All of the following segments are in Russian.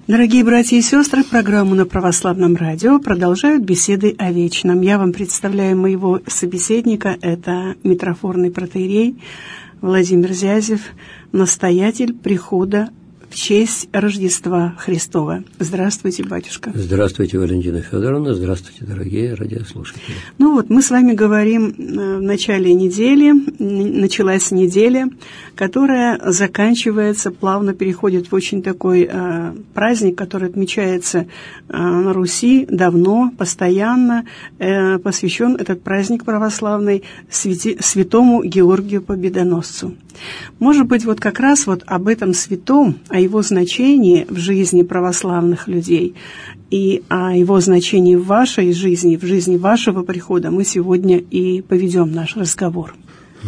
Дорогие братья и сестры, программу на Православном радио продолжают беседы о вечном. Я вам представляю моего собеседника, это митрофорный протоиерей Владимир Зязев, настоятель прихода в честь Рождества Христова. Здравствуйте, батюшка. Здравствуйте, Валентина Федоровна. Здравствуйте, дорогие радиослушатели. Ну вот, мы с вами говорим в начале недели. Началась неделя, которая заканчивается, плавно переходит в очень такой праздник, который отмечается на Руси давно, постоянно. Посвящен этот праздник православный святому Георгию Победоносцу. Может быть, вот как раз вот об этом святом, о его значении в жизни православных людей и о его значении в вашей жизни, в жизни вашего прихода мы сегодня и поведем наш разговор.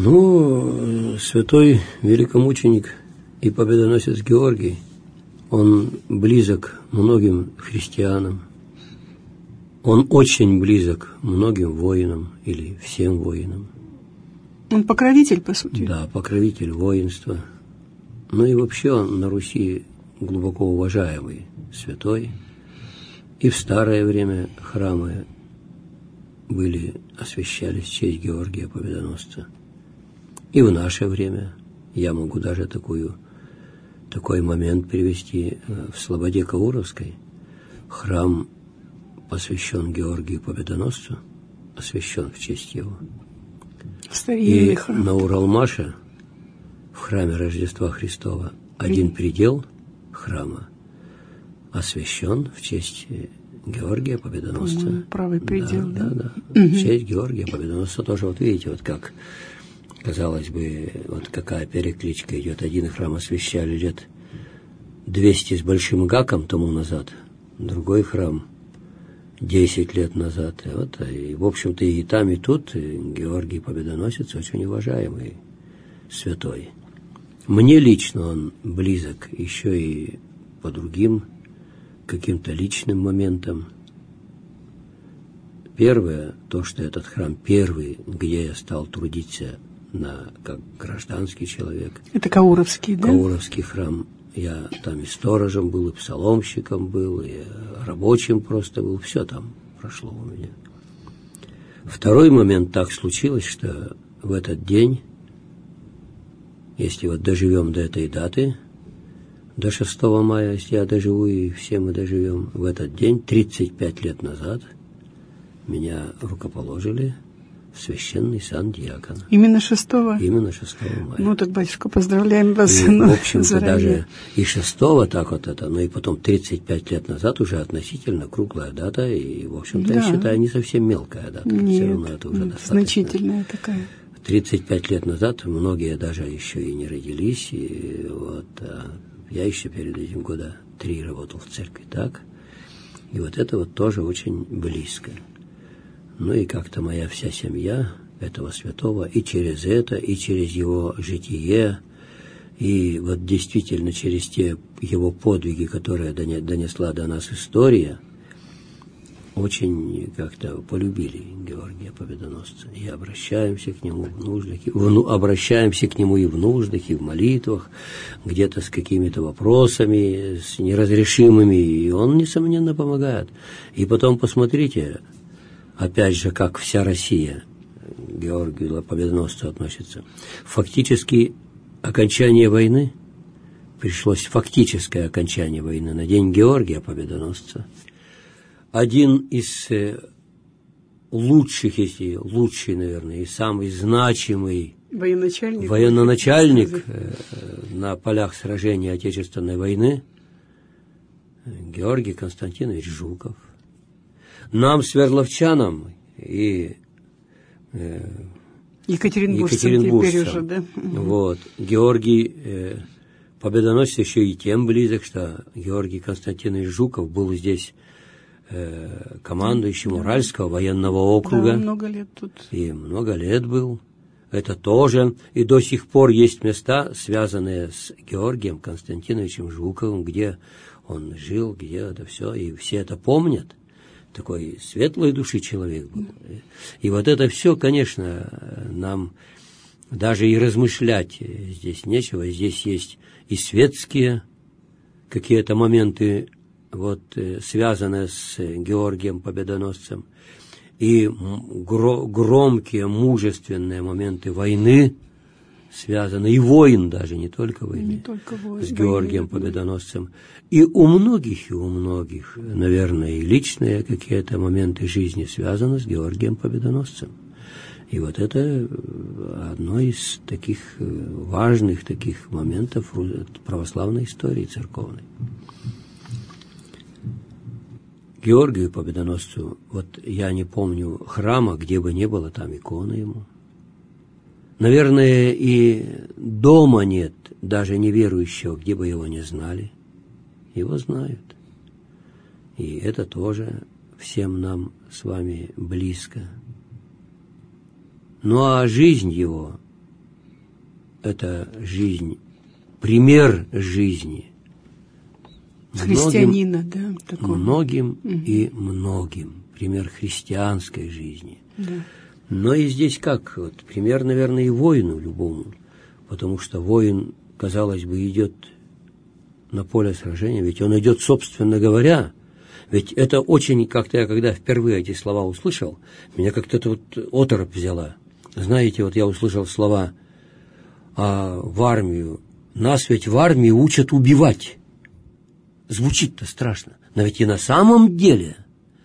Святой великомученик и победоносец Георгий, он близок многим христианам, он очень близок многим воинам или всем воинам. Он покровитель, по сути. Да, покровитель воинства. И вообще он на Руси глубоко уважаемый святой. И в старое время храмы освящались в честь Георгия Победоносца. И в наше время я могу даже такой момент привести. В Слободе Кауровской храм посвящен Георгию Победоносцу, освящен в честь его. Старинный и храм. На Уралмаше, в храме Рождества Христова, один предел храма освящен в честь Георгия Победоносца. Правый предел, да. В честь Георгия Победоносца тоже, вот видите, вот как, казалось бы, вот какая перекличка идет. Один храм освящали лет 200 с большим гаком тому назад, другой храм 10 лет назад. И в общем-то, и там, и тут Георгий Победоносец очень уважаемый святой. Мне лично он близок еще и по другим каким-то личным моментам. Первое, то, что этот храм первый, где я стал трудиться как гражданский человек. Это Кауровский, да? Кауровский храм. Я там и сторожем был, и псаломщиком был, и рабочим просто был. Все там прошло у меня. Второй момент, так случилось, что в этот день, если вот доживем до этой даты, до 6 мая, если я доживу, и все мы доживем, в этот день, 35 лет назад, меня рукоположили в священный сан диакона. Именно 6-го? Именно 6 мая. Так, батюшка, поздравляем вас. В общем-то, даже и 6-го так вот это, но и потом 35 лет назад уже относительно круглая дата, и, в общем-то, я считаю, не совсем мелкая дата. Нет, все равно это уже достаточно. Значительная такая. 35 лет назад многие даже еще и не родились, и я еще перед этим года 3 работал в церкви, так? И вот это вот тоже очень близко. И как-то моя вся семья этого святого и через это, и через его житие, и вот действительно через те его подвиги, которые донесла до нас история, очень как-то полюбили Георгия Победоносца. И обращаемся к нему в нуждах, и в молитвах, где-то с какими-то вопросами, с неразрешимыми, и он, несомненно, помогает. И потом посмотрите, опять же, как вся Россия к Георгию Победоносцу относится. Фактически окончание войны, пришлось фактическое окончание войны на день Георгия Победоносца. Один из лучших, если лучший, наверное, и самый значимый военачальник на полях сражения Отечественной войны, Георгий Константинович Жуков. Нам, свердловчанам и екатеринбуржцам теперь уже, да? Георгий Победоносец еще и тем близок, что Георгий Константинович Жуков был здесь командующим Уральского военного округа. Да, много лет тут. И много лет был. Это тоже. И до сих пор есть места, связанные с Георгием Константиновичем Жуковым, где он жил, где это все. И все это помнят. Такой светлой души человек был. И вот это все, конечно, нам даже и размышлять здесь нечего. Здесь есть и светские какие-то моменты вот связанное с Георгием Победоносцем, и громкие, мужественные моменты войны связаны, и войн даже, не только войны, с Георгием Победоносцем. И у многих, наверное, и личные какие-то моменты жизни связаны с Георгием Победоносцем. И вот это одно из таких важных таких моментов православной истории церковной. Георгию Победоносцу, вот я не помню храма, где бы не было там иконы ему. Наверное, и дома нет даже неверующего, где бы его не знали. Его знают. И это тоже всем нам с вами близко. Ну а жизнь его – это жизнь, пример жизни. Христианина, да? Такой. Многим и многим. Пример христианской жизни. Да. Но и здесь как? Вот, пример, наверное, и воину любому. Потому что воин, казалось бы, идет на поле сражения, ведь он идет, собственно говоря, ведь это очень, как-то я, когда впервые эти слова услышал, меня как-то вот оторопь взяла. Знаете, вот я услышал слова в армию. Нас ведь в армии учат убивать. Звучит-то страшно. Но ведь и на самом деле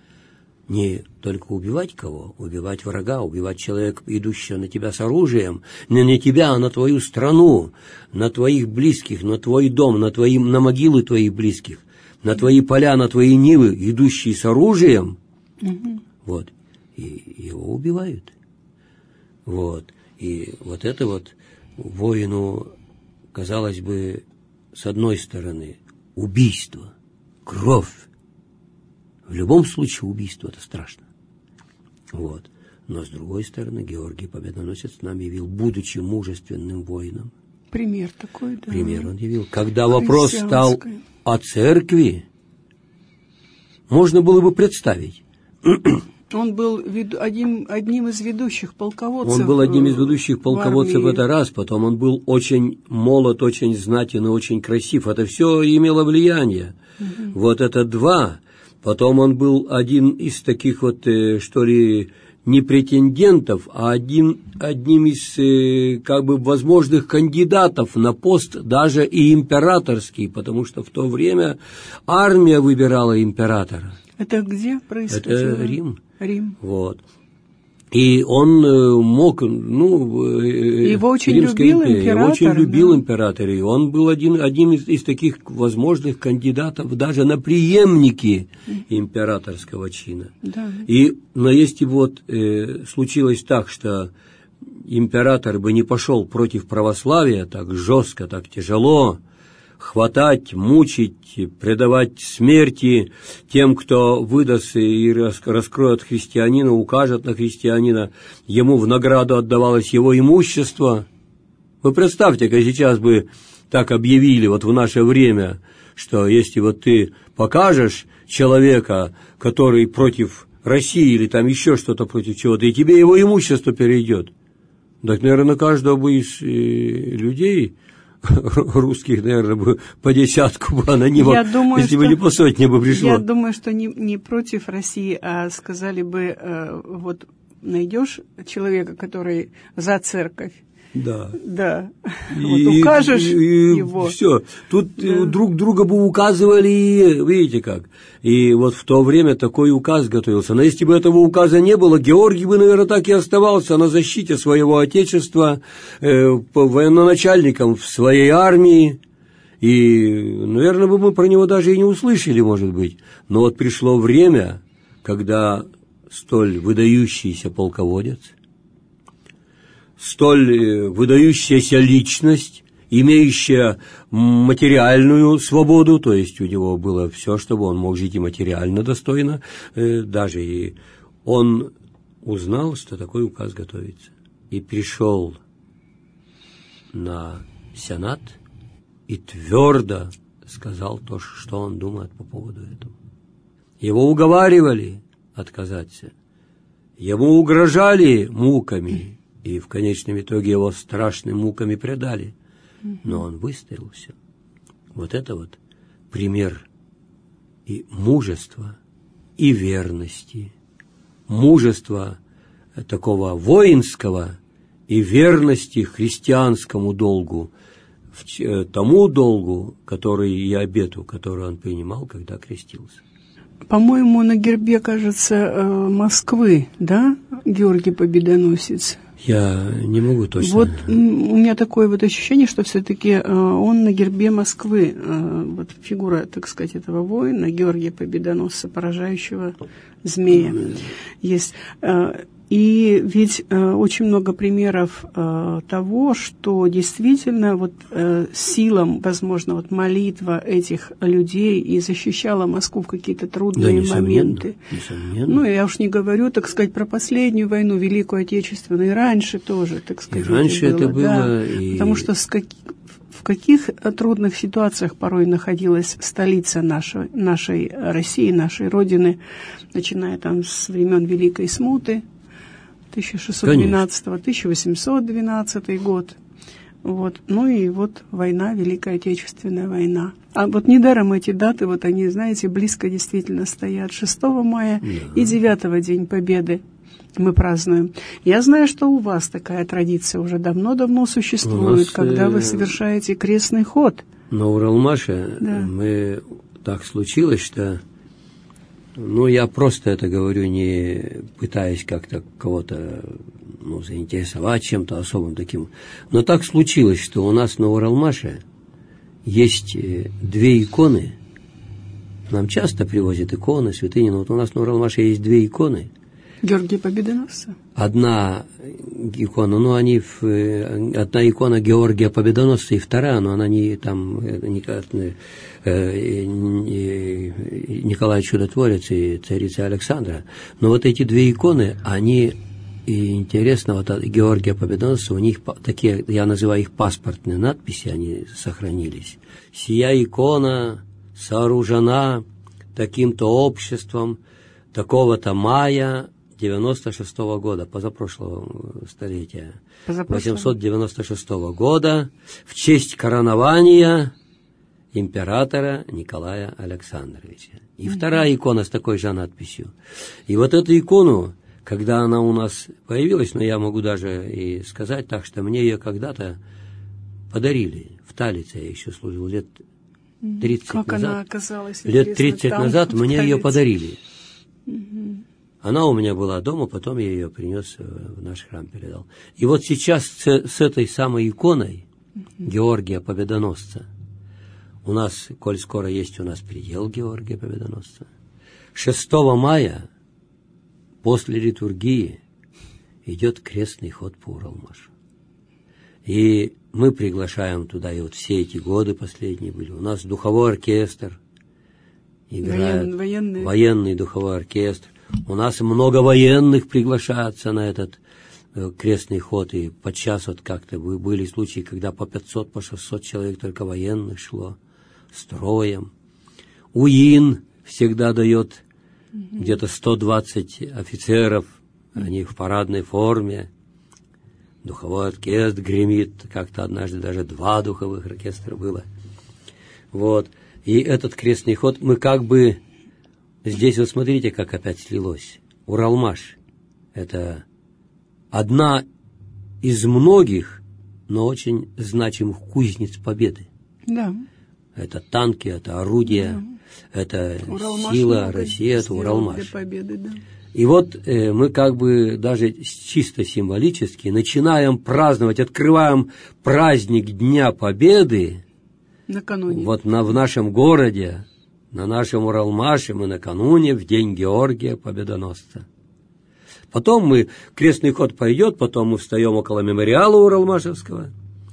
не только убивать кого, убивать врага, убивать человека, идущего на тебя с оружием, не на тебя, а на твою страну, на твоих близких, на твой дом, на могилы твоих близких, на твои поля, на твои нивы, идущие с оружием, вот, и его убивают. Вот, и вот это вот воину, казалось бы, с одной стороны, убийство, кровь. В любом случае убийство – это страшно. Вот. Но с другой стороны, Георгий Победоносец нам явил, будучи мужественным воином. Пример такой, да. Пример он явил. Когда вопрос стал о церкви, можно было бы представить. Он был одним из ведущих полководцев. Он был одним из ведущих полководцев, это раз. Потом он был очень молод, очень знатен и очень красив. Это все имело влияние. Вот это два. Потом он был один из таких вот, что ли, не претендентов, а одним из, как бы, возможных кандидатов на пост, даже и императорский, потому что в то время армия выбирала императора. Это где происходило? Это Рим. Рим. Вот. И он мог, его очень любил император. Его очень любил император, и он был одним из таких возможных кандидатов даже на преемники императорского чина. Да. Но если вот случилось так, что император бы не пошел против православия так жестко, так тяжело, хватать, мучить, предавать смерти тем, кто выдаст и раскроет христианина, укажет на христианина, ему в награду отдавалось его имущество. Вы представьте-ка, сейчас бы так объявили вот в наше время, что если вот ты покажешь человека, который против России или там еще что-то против чего-то, и тебе его имущество перейдет, так, наверное, каждого бы из людей русских, наверное, бы по десятку бы анонимов, если бы не по сотне бы пришло. Я думаю, что не против России, а сказали бы, вот найдешь человека, который за церковь. Да. Да. Вот укажешь его. Все. Тут друг друга бы указывали, видите как. И вот в то время такой указ готовился. Но если бы этого указа не было, Георгий бы, наверное, так и оставался на защите своего отечества, военачальником в своей армии. И, наверное, бы мы про него даже и не услышали, может быть. Но вот пришло время, когда столь выдающийся полководец, столь выдающаяся личность, имеющая материальную свободу, то есть у него было все, чтобы он мог жить и материально достойно, даже и он узнал, что такой указ готовится, и пришел на Сенат и твердо сказал то, что он думает по поводу этого. Его уговаривали отказаться, ему угрожали муками, и в конечном итоге его страшными муками предали. Но он выстоял все. Вот это вот пример и мужества, и верности. Мужества такого воинского и верности христианскому долгу, тому долгу, который и обету, который он принимал, когда крестился. По-моему, на гербе, кажется, Москвы, да, Георгий Победоносец? Я не могу точно. Вот у меня такое вот ощущение, что все-таки он на гербе Москвы, вот фигура, так сказать, этого воина, Георгия Победоносца, поражающего змея, есть. И ведь очень много примеров того, что действительно вот силам, возможно, вот молитва этих людей и защищала Москву в какие-то трудные моменты. Несомненно. Ну, я уж не говорю, так сказать, про последнюю войну, Великую Отечественную, и раньше тоже, так сказать. И раньше это было. Да, и... Потому что в каких трудных ситуациях порой находилась столица нашей России, нашей Родины, начиная там с времен Великой Смуты, 1612-1812 год. Вот. Ну и вот война, Великая Отечественная война. А вот недаром эти даты, вот они, знаете, близко действительно стоят. 6 мая и 9 День Победы мы празднуем. Я знаю, что у вас такая традиция уже давно-давно существует, когда вы совершаете крестный ход. На Уралмаше мы так случилось, что... Ну, я просто это говорю, не пытаясь как-то кого-то заинтересовать чем-то особым таким. Но так случилось, что у нас на Уралмаше есть 2 иконы. Нам часто привозят иконы, святыни, но вот у нас на Уралмаше есть 2 иконы. Георгия Победоносца? Одна икона, одна икона Георгия Победоносца, и вторая, но она не там Николай Чудотворец и царица Александра. Но вот эти 2 иконы, они, и интересно, вот от Георгия Победоносца, у них такие, я называю их паспортные надписи, они сохранились. «Сия икона сооружена таким-то обществом, такого-то мая 96-го года, позапрошлого столетия, 896 года, в честь коронования императора Николая Александровича». И вторая икона с такой же надписью. И вот эту икону, когда она у нас появилась, но я могу даже и сказать так, что мне ее когда-то подарили. В Талице я еще служил лет 30 как назад. Она оказалась, лет 30 назад мне ее подарили. Угу. Она у меня была дома, потом я ее принес в наш храм, передал. И вот сейчас с этой самой иконой Георгия Победоносца у нас, коль скоро есть у нас предел Георгия Победоносца, 6 мая после литургии идет крестный ход по Уралмашу. И мы приглашаем туда, и вот все эти годы последние были. У нас духовой оркестр играет, военный духовой оркестр. У нас много военных приглашаются на этот крестный ход, и подчас вот как-то были случаи, когда по 500, по 600 человек только военных шло строем. УИН всегда дает где-то 120 офицеров, они в парадной форме. Духовой оркестр гремит, как-то однажды даже 2 духовых оркестра было. Вот. И этот крестный ход мы как бы... Здесь вот смотрите, как опять слилось. Уралмаш – это одна из многих, но очень значимых кузниц победы. Да. Это танки, это орудия, это Уралмаш сила России, это Уралмаш. Для победы, да. И вот мы как бы даже чисто символически начинаем праздновать, открываем праздник Дня Победы. Накануне. Вот в нашем городе, на нашем Уралмаше мы накануне, в день Георгия Победоносца. Потом крестный ход пойдет, потом мы встаем около мемориала Уралмашевского,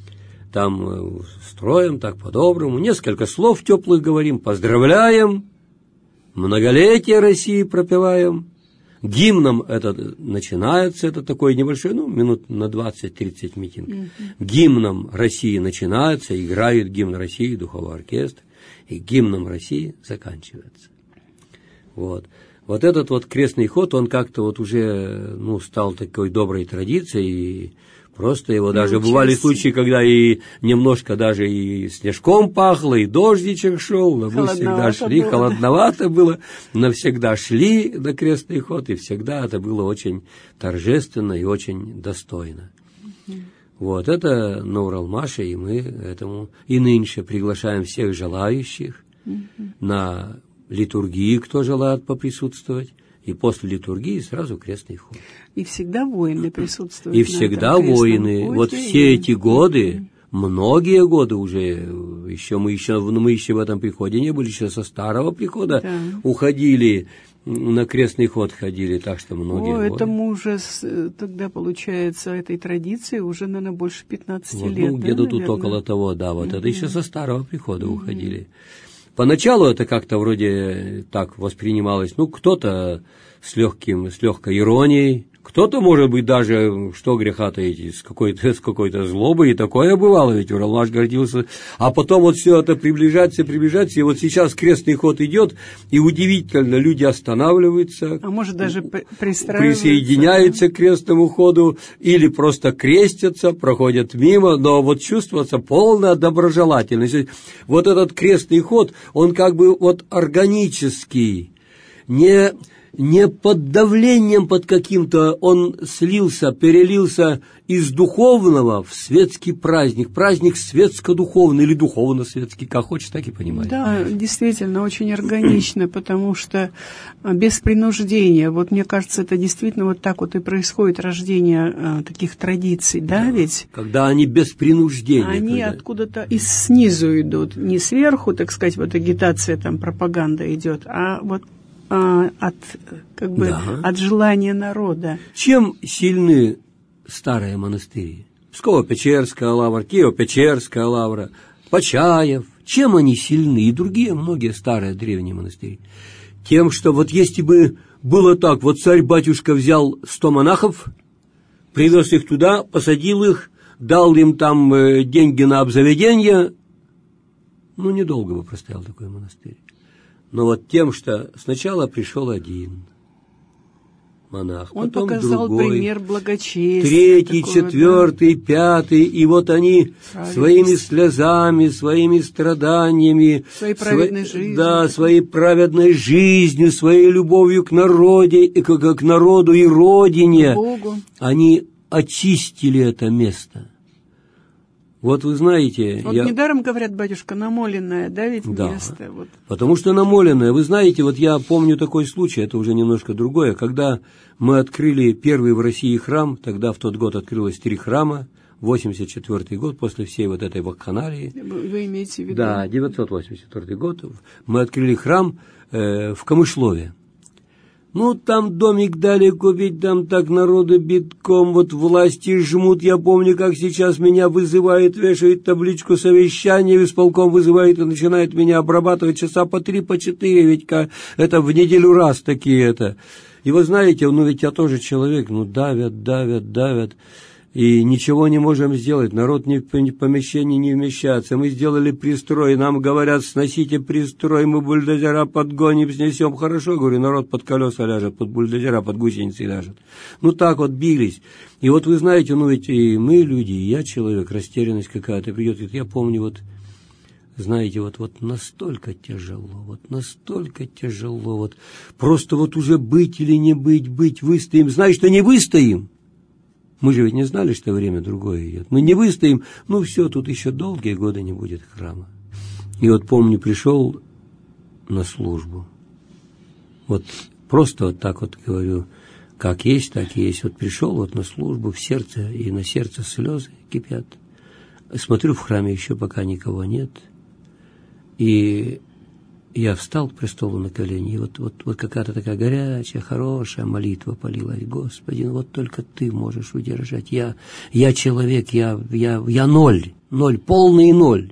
там строим так по-доброму, несколько слов теплых говорим, поздравляем, многолетие России пропеваем. Гимном это начинается, это такой небольшой, минут на 20-30 митинг. Гимном России начинается, играет гимн России, духовой оркестр, и гимном России заканчивается. Вот Вот этот вот крестный ход, он как-то вот уже, стал такой доброй традицией, и просто его даже бывали случаи, когда и немножко даже и снежком пахло, и дождичек шел, но мы всегда шли, холодновато было, но всегда шли на крестный ход, и всегда это было очень торжественно и очень достойно. Вот это на Уралмаше, и мы этому и нынче приглашаем всех желающих на литургии, кто желает поприсутствовать, и после литургии сразу крестный ход. И всегда воины присутствуют. И всегда воины. Ходе, вот все эти годы, многие годы уже, мы еще в этом приходе не были, еще со старого прихода уходили, на крестный ход ходили, так что многие годы. Этому уже тогда, получается, этой традиции уже, наверное, больше 15 лет. Где-то тут около того, это еще со старого прихода уходили. Поначалу это как-то вроде так воспринималось, кто-то с легкой иронией, кто-то, может быть, даже, что греха таить, с какой-то злобой, и такое бывало, ведь Уралмаш гордился. А потом вот все это приближаться, и вот сейчас крестный ход идет, и удивительно, люди останавливаются. А может, даже присоединяются к крестному ходу, или просто крестятся, проходят мимо, но вот чувствуется полная доброжелательность. Вот этот крестный ход, он как бы вот органический, не под давлением под каким-то, он перелился из духовного в светский праздник светско-духовный или духовно-светский, как хочешь, так и понимаешь. Да, действительно, очень органично, потому что без принуждения, вот мне кажется, это действительно вот так вот и происходит рождение таких традиций, да, ведь? Когда они без принуждения. Они откуда-то снизу идут, не сверху, так сказать, вот агитация, там, пропаганда идет, а вот от желания народа. Чем сильны старые монастыри? Псково-Печерская лавра, Киево-Печерская лавра, Почаев. Чем они сильны? И другие многие старые древние монастыри. Тем, что вот если бы было так, вот царь-батюшка взял 100 монахов, привез их туда, посадил их, дал им там деньги на обзаведение, недолго бы простоял такой монастырь. Но вот тем, что сначала пришел один монах, он потом показал другой, пример благочестия, третий, четвертый, пятый, и вот они своими слезами, своими страданиями, своей праведной жизнью, своей любовью к народу и родине, Богу. Они очистили это место. Вот вы знаете... недаром говорят, батюшка, намоленное, да, ведь место? Вот. Потому что намоленное. Вы знаете, вот я помню такой случай, это уже немножко другое, когда мы открыли первый в России храм, тогда в тот год открылось 3 храма, 84 год, после всей вот этой вакханалии. Вы имеете в виду? Да, 984 год. Мы открыли храм в Камышлове. Там домик дали купить, там так народу битком, вот власти жмут, я помню, как сейчас меня вызывает, вешает табличку совещания, исполком вызывает и начинает меня обрабатывать часа по 3, по 4, ведь это в неделю раз такие это. И вы знаете, ведь я тоже человек, давят, и ничего не можем сделать, народ в помещении не вмещается. Мы сделали пристрой, нам говорят, сносите пристрой, мы бульдозера подгоним, снесем. Хорошо, говорю, народ под колеса ляжет, под бульдозера, под гусеницы ляжет. Так вот бились. И вот вы знаете, ведь и мы люди, и я человек, растерянность какая-то придет. Я помню, знаете, вот настолько тяжело, просто уже быть или не быть, выстоим. Знаешь, что не выстоим? Мы же ведь не знали, что время другое идет. Мы не выстоим, все, тут еще долгие годы не будет храма. И помню, пришел на службу. Просто так говорю, как есть, так и есть. Пришел на службу, в сердце, и на сердце слезы кипят. Смотрю, в храме еще пока никого нет. И я встал к престолу на колени, и вот какая-то такая горячая, хорошая молитва полилась. Господи, только Ты можешь удержать. Я человек, я ноль, полный ноль.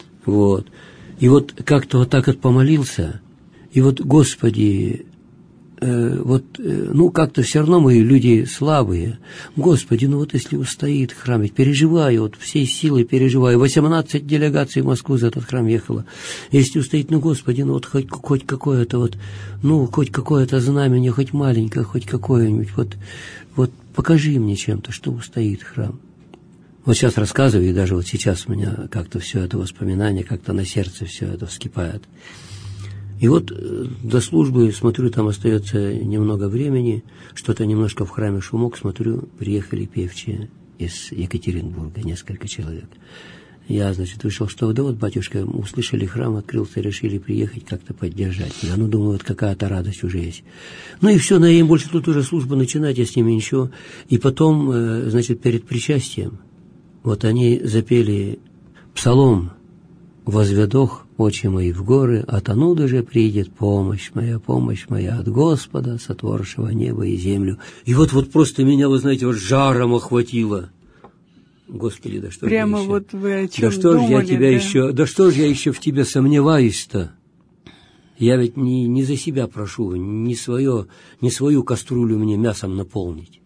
И как-то так помолился, и Господи, как-то все равно мы люди слабые. Господи, если устоит храм, ведь переживаю, всей силой переживаю. 18 делегаций в Москву за этот храм ехало. Если устоит, Господи, хоть какое-то хоть какое-то знамение, хоть маленькое, хоть какое-нибудь, вот покажи мне чем-то, что устоит храм. Вот сейчас рассказываю, и даже вот сейчас у меня как-то все это воспоминание, как-то на сердце все это вскипает. И вот до службы, смотрю, там остается немного времени, что-то немножко в храме шумок, смотрю, приехали певчие из Екатеринбурга, несколько человек. Я, вышел, что батюшка, услышали, храм открылся, решили приехать как-то поддержать. Я, думаю, какая-то радость уже есть. И все, на им больше тут уже служба начинать, я с ними ничего. И потом, перед причастием, они запели псалом «Возведох очи мои в горы, оттуда же придет помощь моя от Господа, сотворшего небо и землю». И вот просто меня, жаром охватило. Господи, да что прямо же я еще? Вы о чем да что думали, же я тебя еще? Да что же я еще в тебе сомневаюсь-то? Я ведь не за себя прошу, не свою кастрюлю мне мясом наполнить.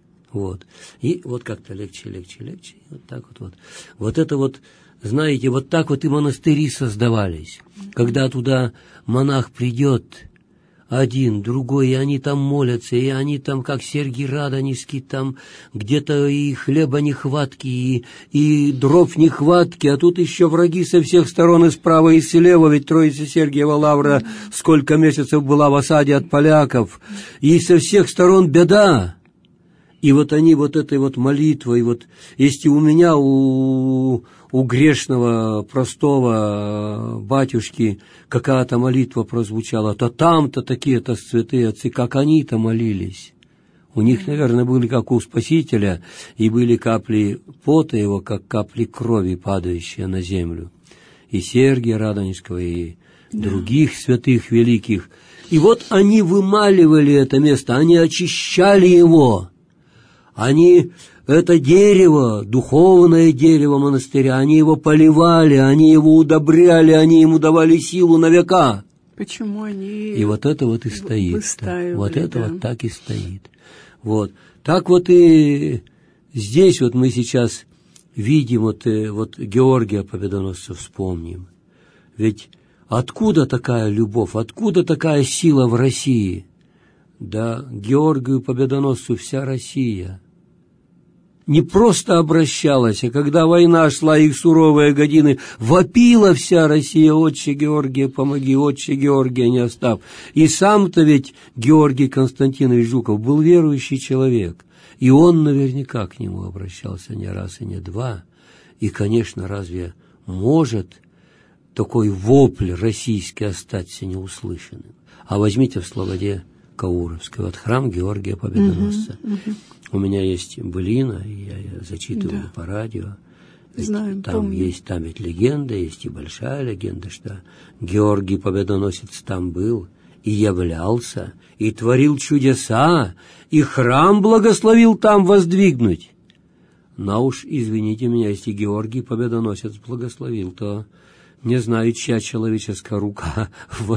И как-то легче, вот так вот. Вот это знаете, вот так и монастыри создавались. Когда туда монах придет, один, другой, и они там молятся, и они там, как Сергий Радонежский, там где-то и хлеба нехватки, и дров нехватки, а тут еще враги со всех сторон, и справа, и слева, ведь Троица Сергиева Лавра сколько месяцев была в осаде от поляков, и со всех сторон беда. И они этой молитвой, если у меня, у грешного, простого батюшки какая-то молитва прозвучала, то там-то такие-то святые отцы, как они-то молились. У них, наверное, были как у Спасителя, и были капли пота его, как капли крови, падающие на землю. И Сергия Радонежского, и других святых великих. И они вымаливали это место, они очищали его. Они это дерево, духовное дерево монастыря, они его поливали, они его удобряли, они ему давали силу на века. Почему они и это и стоит. Это так и стоит. Так и здесь мы сейчас видим, Георгия Победоносца вспомним. Ведь откуда такая любовь, откуда такая сила в России? Да, Георгию Победоносцу вся Россия не просто обращалась, а когда война шла, их суровые годины, вопила вся Россия: «Отче Георгия, помоги, отче Георгия, не оставь». И сам-то ведь Георгий Константинович Жуков был верующий человек, и он наверняка к нему обращался не раз и не два. И, конечно, разве может такой вопль российский остаться неуслышанным? А возьмите в Слободе Кауровской, храм Георгия Победоносца. У меня есть былина, я зачитываю по радио. Знаем, там ведь легенда, есть и большая легенда, что Георгий Победоносец там был и являлся, и творил чудеса, и храм благословил там воздвигнуть. Но уж, извините меня, если Георгий Победоносец благословил, то не знаю, чья человеческая рука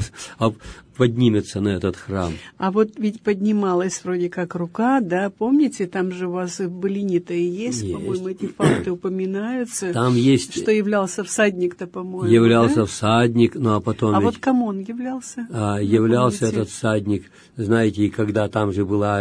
поднимется на этот храм. А ведь поднималась вроде как рука, да, помните, там же у вас и в былине-то и есть, по-моему, эти факты упоминаются. Там есть... Что являлся всадник-то, по-моему, являлся всадник, а потом... А кому он являлся? Являлся этот всадник, знаете, и когда там же было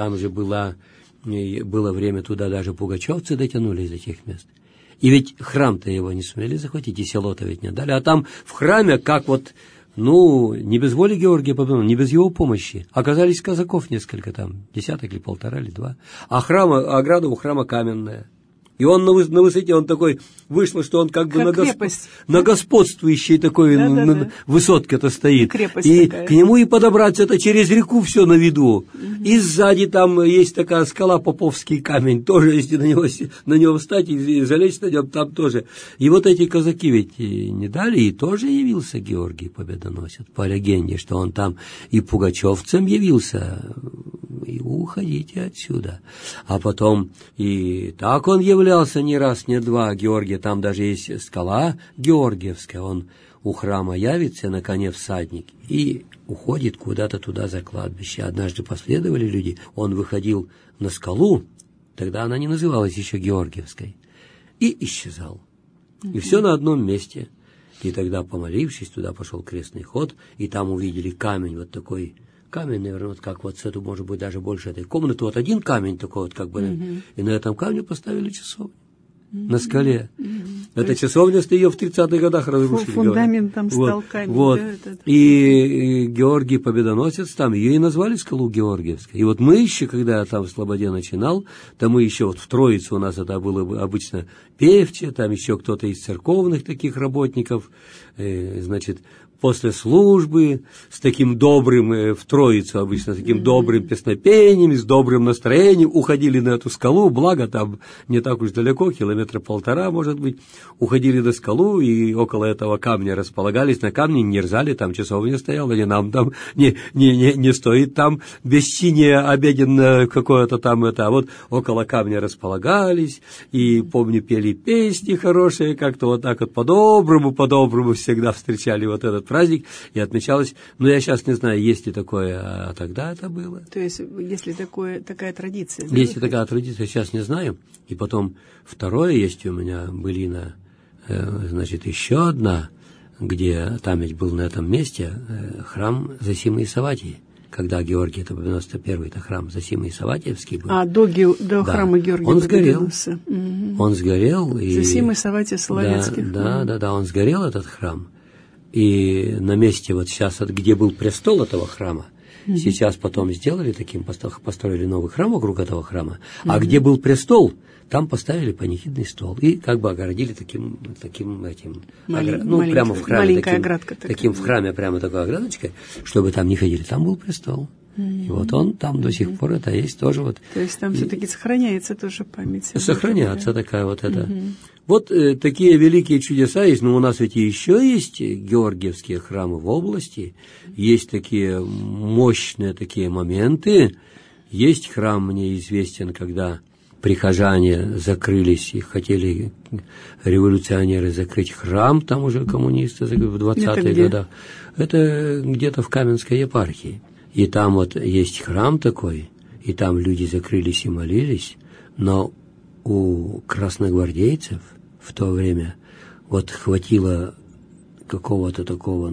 время, туда даже пугачевцы дотянули из этих мест. И ведь храм-то его не сумели захватить, и село-то ведь не дали. А там в храме, как не без воли Георгия Победоносца, не без его помощи, оказались казаков несколько там, 10 или 1,5 или 2. А ограда у храма каменная. И он на высоте, он такой, вышло, что он как бы на господствующей такой высотке-то стоит. И такая. К нему и подобраться это через реку все на виду. И сзади там есть такая скала, Поповский камень, тоже, если на него встать и залезть на нем, там тоже. И эти казаки ведь не дали, и тоже явился Георгий Победоносец, по легенде, что он там и пугачевцем явился, и уходите отсюда. А потом и так он являлся не раз, не два, Георгия, там даже есть скала Георгиевская, он у храма явится на коне всадник и уходит куда-то туда за кладбище. Однажды последовали люди, он выходил на скалу, тогда она не называлась еще Георгиевской, и исчезал. И все на одном месте. И тогда, помолившись, туда пошел крестный ход, и там увидели камень, вот такой камень, наверное, вот как вот с эту, может быть, даже больше этой комнаты, вот один камень такой вот как бы, и на этом камне поставили часовню. На скале. Эта часовня, ее в 30-х годах разрушили. Фундаментом стал камень. Вот. Да, и Георгий Победоносец там, ее и назвали скалу Георгиевской. И вот мы еще, когда я там в Слободе начинал, там мы еще вот в Троице у нас это было обычно певче, там еще кто-то из церковных таких работников, значит, после службы, с таким добрым, в Троицу обычно, с таким добрым песнопением, с добрым настроением, уходили на эту скалу, благо там не так уж далеко, 1,5 километра, может быть, уходили на скалу и около этого камня располагались, на камне не рзали, там часовня стояла, и нам там не стоит там бесчиние обеденное какое-то там это, а вот около камня располагались, и, помню, пели песни хорошие, как-то вот так вот по-доброму всегда встречали вот этот праздник, и отмечалось, но я сейчас не знаю, есть ли такое, а тогда это было. То есть, если такая традиция. Есть ли такая традиция, сейчас не знаю. И потом второе есть у меня былина, значит, еще одна, где там ведь был на этом месте храм Зосимы и Саватии. Когда Георгий, это 91-й, это храм Зосимы и Саватиевский был. До храма Георгия он сгорел. Он сгорел. Зосимы и Саватия Соловецких. Да, он сгорел, этот храм. И на месте вот сейчас, где был престол этого храма, сейчас потом сделали таким, построили новый храм вокруг этого храма, а где был престол, там поставили панихидный стол и как бы огородили таким этим, прямо в храме, маленькая оградка таким в храме прямо такой оградочкой, чтобы там не ходили, там был престол. И вот он там до сих пор это есть тоже вот. То есть там все-таки сохраняется тоже память. Сохраняется такая вот это. Вот такие великие чудеса есть, но у нас ведь еще есть георгиевские храмы в области, есть такие мощные такие моменты. Есть храм, мне известен, когда прихожане закрылись и хотели революционеры закрыть храм, там уже коммунисты в 20-е годах. Это где-то в Каменской епархии. И там вот есть храм такой, и там люди закрылись и молились, но у красногвардейцев в то время вот хватило какого-то такого,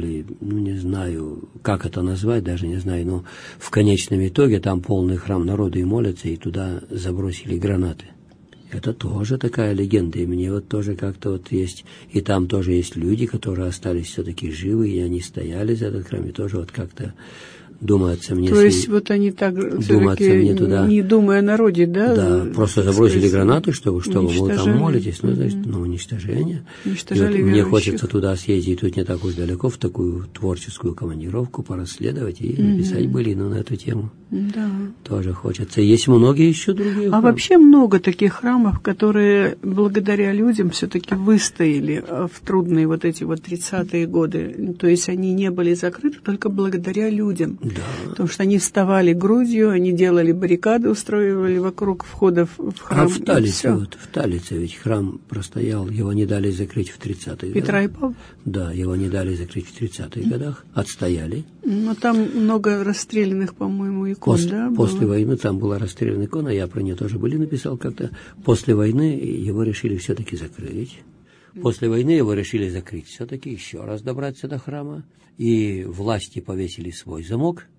не знаю, как это назвать, даже не знаю, но в конечном итоге там полный храм народа и молятся, и туда забросили гранаты. Это тоже такая легенда, и мне вот тоже как-то вот есть, и там тоже есть люди, которые остались все-таки живы, и они стояли за этот храм, и тоже вот как-то думается мне... То есть вот они так все-таки, не думая о народе, да? Да, просто забросили гранаты, чтобы вы там молитесь, уничтожение. Уничтожали мне хочется туда съездить, тут не так уж далеко, в такую творческую командировку, порасследовать и написать былину на эту тему. Да. Тоже хочется. Есть многие еще другие храмы. Вообще много таких храмов, которые благодаря людям все-таки выстояли в трудные вот эти вот 30-е годы. То есть они не были закрыты только благодаря людям. Да. Потому что они вставали грудью, они делали баррикады, устраивали вокруг входов в храм. А в Талице ведь храм простоял, его не дали закрыть в 30-х годах. Петра и Павла? Да, его не дали закрыть в 30-х годах, отстояли. Но там много расстрелянных, по-моему, икон, После войны там была расстреляна икона, я про нее тоже были написал как-то. После войны его решили все-таки закрыть. После войны его решили закрыть все-таки, еще раз добраться до храма. И власти повесили свой замок,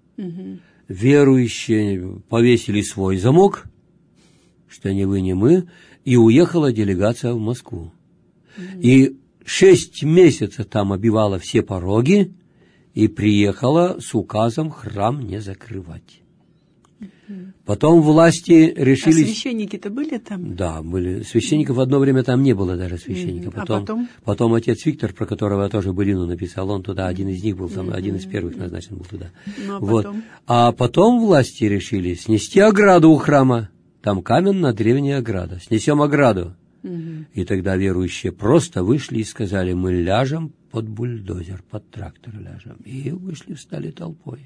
верующие повесили свой замок, что не вы, не мы, и уехала делегация в Москву. И 6 месяцев там обивала все пороги и приехала с указом храм не закрывать. Потом власти решили... А священники-то были там? Да, были. Священников в одно время там не было даже священников. Потом отец Виктор, про которого я тоже былину написал, он туда, один из них был там, один из первых назначен был туда. А потом власти решили снести ограду у храма. Там каменная древняя ограда. Снесем ограду. И тогда верующие просто вышли и сказали, мы ляжем под бульдозер, под трактор ляжем. И вышли, встали толпой.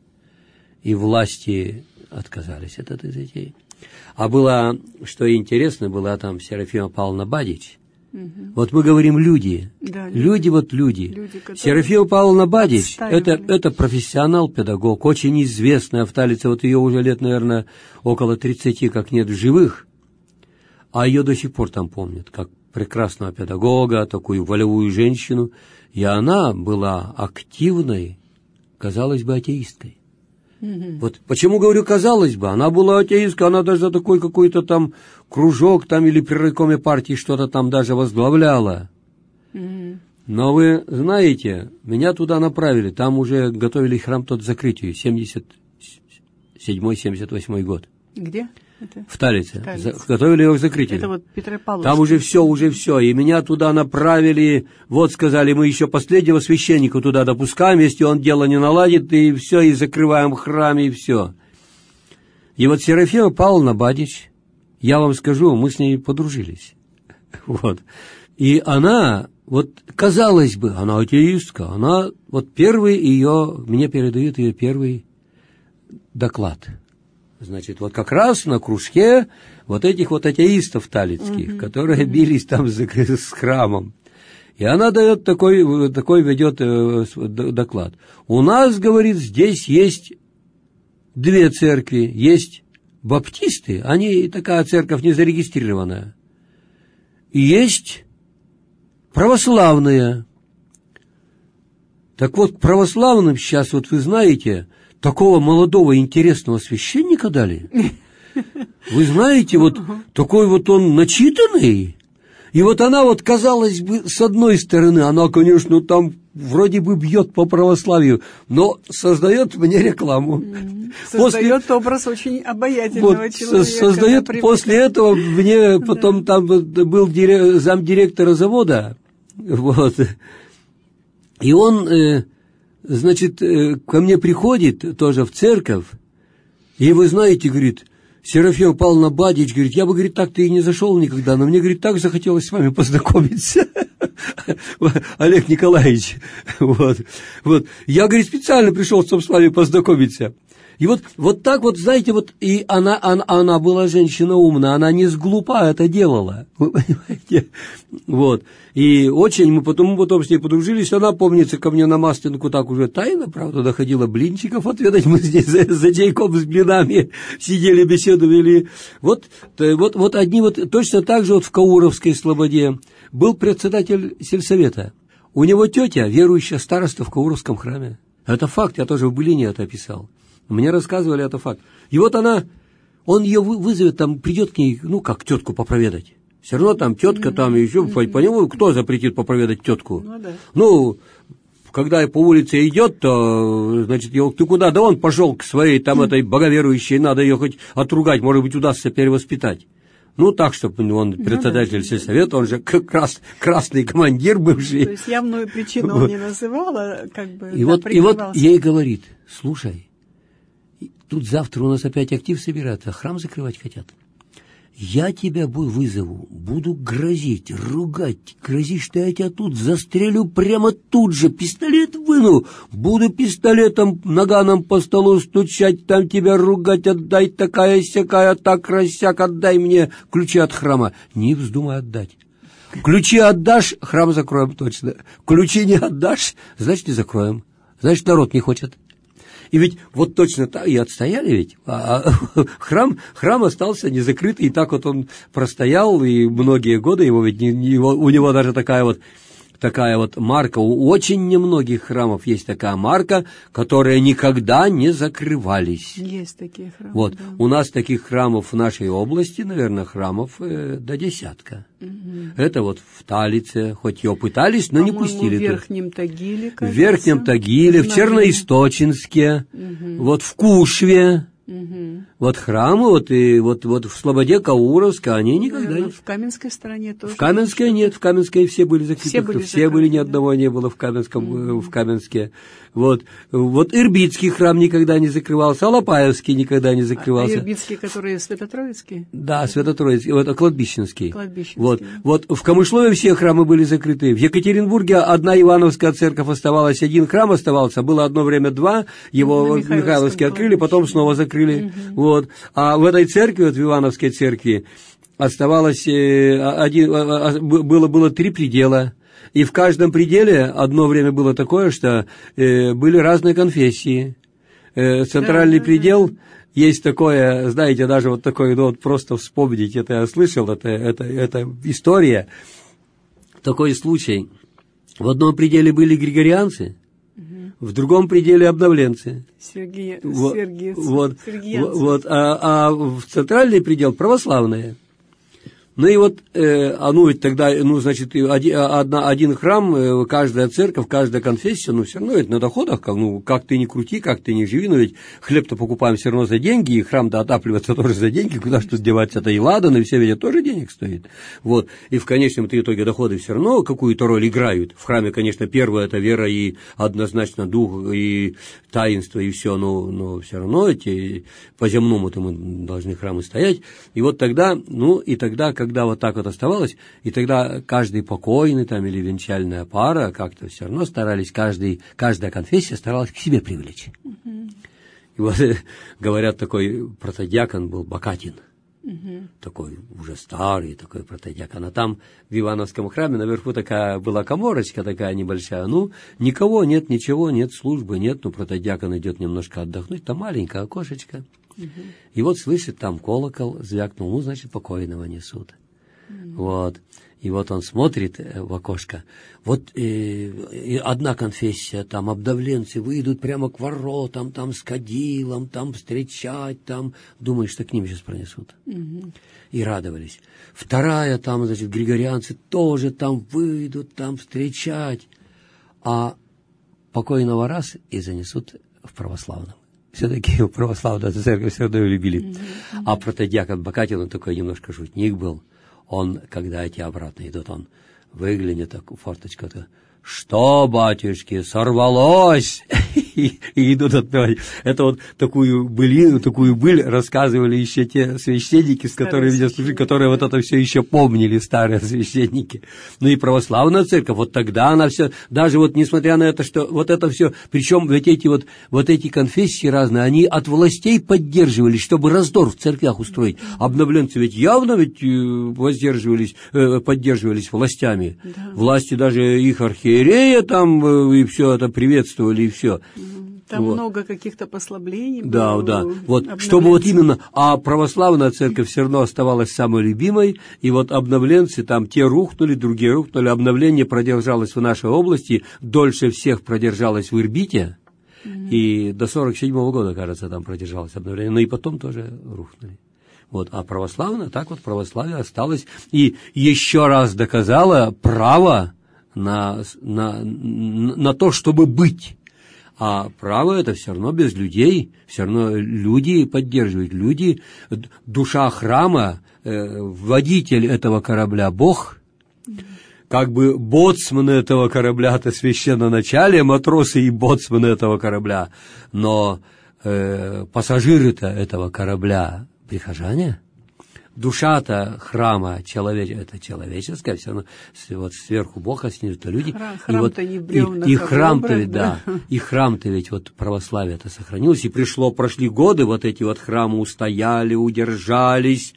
И власти отказались от этой затеи. А было, что интересно, была там Серафима Павловна Бадич, Вот мы говорим люди. Да, люди. Люди, Серафима Павловна Бадич, это профессионал-педагог, очень известная в Талице, вот ее уже лет, наверное, около 30, как нет в живых, а ее до сих пор там помнят, как прекрасного педагога, такую волевую женщину, и она была активной, казалось бы, атеисткой. Вот почему говорю казалось бы, она была атеисткой, она даже такой какой-то там кружок там или при райкоме партии что-то там даже возглавляла. Но вы знаете, меня туда направили, там уже готовили храм тот к закрытию, 77-78 год. Где? Это? В Талице. Готовили его к закрытию. Это вот Петропавловск. Там уже все. И меня туда направили. Вот, сказали, мы еще последнего священника туда допускаем, если он дело не наладит, и все, и закрываем храм, и все. И вот Серафима Павловна Бадич, я вам скажу, мы с ней подружились. Вот. И она, вот, казалось бы, она атеистка, она, вот первый ее, мне передают ее первый доклад. Значит, вот как раз на кружке вот этих вот атеистов талицких, которые бились там с храмом. И она дает такой ведет доклад. У нас, говорит, здесь есть две церкви. Есть баптисты, они, такая церковь не зарегистрированная. И есть православные. Так вот, к православным сейчас, вот вы знаете, такого молодого интересного священника дали. Вы знаете, вот такой вот он начитанный. И вот она вот, казалось бы, с одной стороны, она, конечно, там вроде бы бьет по православию, но создает мне рекламу. Создает образ очень обаятельного человека. Создает, после этого мне потом там был замдиректора завода, вот, и он... Значит, ко мне приходит тоже в церковь, и вы знаете, говорит, Серафима Павловна Бадич, говорит, я бы, говорит, так-то и не зашел никогда, но мне, говорит, так захотелось с вами познакомиться. Олег Николаевич, вот. Я, говорит, специально пришел, чтобы с вами познакомиться. И вот так вот, знаете, вот, и она была женщина умная, она не сглупа это делала, вы понимаете, вот, и очень мы потом с ней подружились, она, помнится, ко мне на Масленку так уже тайно, правда, доходила блинчиков отведать, мы здесь за чайком с блинами сидели, беседовали, вот одни вот, точно так же вот в Кауровской слободе был председатель сельсовета, у него тетя, верующая староста в Кауровском храме, это факт, я тоже в Былине это описал. Мне рассказывали, это факт. И вот он ее вызовет, там придет к ней, ну, как тетку попроведать. Все равно там тетка, там еще, по нему кто запретит попроведать тетку? Ну, да. Ну, когда по улице идет, то, значит, ты куда? Да он пошел к своей, там, этой боговерующей, надо ее хоть отругать, может быть, удастся перевоспитать. Ну, так, чтобы он председатель сельсовета, он же красный командир бывший. То есть явную причину он не называл, а как бы... И вот ей говорит, слушай, тут завтра у нас опять актив собирается, храм закрывать хотят. Я тебя вызову, буду грозить, ругать, грозить, что я тебя тут застрелю прямо тут же, пистолет выну, буду пистолетом, наганом по столу стучать, там тебя ругать, отдай такая-сякая, так-рассяк, отдай мне ключи от храма. Не вздумай отдать. Ключи отдашь, храм закроем точно. Ключи не отдашь, значит, не закроем. Значит, народ не хочет. И ведь вот точно так и отстояли ведь, храм остался незакрытый, и так вот он простоял, и многие годы его ведь у него даже такая вот марка, у очень немногих храмов есть такая марка, которые никогда не закрывались. Есть такие храмы. Вот, да. У нас таких храмов в нашей области, наверное, храмов до 10. Это вот в Талице, хоть ее пытались, но не пустили. В Верхнем Тагиле, кажется. В Верхнем Тагиле, в Черноисточинске, вот в Кушве. Вот храмы, вот в Слободе Кауровска, они никогда не... В Каменской стороне тоже. В Каменской нет, в Каменской все были закрыты. Все были, ни одного не было в Каменске. Вот Ирбитский храм никогда не закрывался, Алапаевский никогда не закрывался. Ирбитский, который Свято-Троицкий? Да, Свято-Троицкий, это Кладбищенский. Вот в Камышлове все храмы были закрыты. В Екатеринбурге одна Ивановская церковь оставалась, один храм оставался, было одно время два, его Михайловский открыли, потом снова закрыли. Вот. А в этой церкви, вот в Ивановской церкви, оставалось было 3 предела. И в каждом пределе одно время было такое, что были разные конфессии. Центральный предел, есть такое, знаете, даже вот такое, ну вот просто вспомнить, это я слышал, это история, такой случай. В одном пределе были григорианцы, в другом пределе обновленцы. А в центральный предел православные. Ну и вот, ведь тогда, значит, один храм, каждая церковь, каждая конфессия, все равно ведь на доходах, как ты ни крути, как ты ни живи, но ведь хлеб-то покупаем все равно за деньги, и храм-то отапливается тоже за деньги, куда ж тут девать, это и ладан, и все ведь тоже денег стоит. Вот, и в конечном итоге доходы все равно какую-то роль играют. В храме, конечно, первое это вера и однозначно дух, и таинство, и все, но все равно по-земному-то мы должны храмы стоять. И вот тогда, когда вот так вот оставалось, и тогда каждый покойный там или венчальная пара как-то все равно старались, каждая конфессия старалась к себе привлечь. И вот, говорят, такой протодиакон был Бакатин, такой уже старый такой протодиакон, а там в Ивановском храме наверху такая была каморочка такая небольшая, никого нет, ничего нет, службы нет, протодиакон идет немножко отдохнуть, там маленькое окошечко. И вот слышит, там колокол звякнул, значит, покойного несут. Вот. И вот он смотрит в окошко. Вот одна конфессия, там обновленцы выйдут прямо к воротам, там с кадилом, там встречать, там, думаешь, что к ним сейчас пронесут. И радовались. Вторая, там, значит, григорианцы тоже там выйдут, там встречать. А покойного раз и занесут в православном. Все-таки православную церковь все равно любили. А протодиакон Бакатин, он такой немножко шутник был. Он, когда эти обратно идут, он выглянет так в форточку, что, батюшки, сорвалось? И идут отпевать. Это вот такую быль рассказывали еще те священники, с которыми меня служили, которые вот это все еще помнили, старые священники. Ну и православная церковь, вот тогда она все, даже вот несмотря на это, что вот это все, причем вот эти конфессии разные, они от властей поддерживались, чтобы раздор в церквях устроить. Обновленцы ведь явно поддерживались властями. Да. Власти даже их архиерея там и все это приветствовали, и все. Там много каких-то послаблений. Да. Вот, чтобы вот именно, а православная церковь все равно оставалась самой любимой, и вот обновленцы там те рухнули, другие рухнули, обновление продержалось в нашей области, дольше всех продержалось в Ирбите, и до 47-го года, кажется, там продержалось обновление, но и потом тоже рухнули. Вот, а православное, так вот православие осталось, и еще раз доказало право на то, чтобы быть. А право это все равно без людей, все равно люди поддерживают, люди, душа храма, водитель этого корабля Бог, как бы боцман этого корабля, это священноначалие, матросы и боцманы этого корабля, но пассажиры-то этого корабля прихожане. Душа-то храма это человеческая, все равно вот сверху Бог, а снизу-то люди. Храм-то не бревна, и храм-то ведь, и храм-то ведь вот православие-то сохранилось, и прошли годы, вот эти вот храмы устояли, удержались,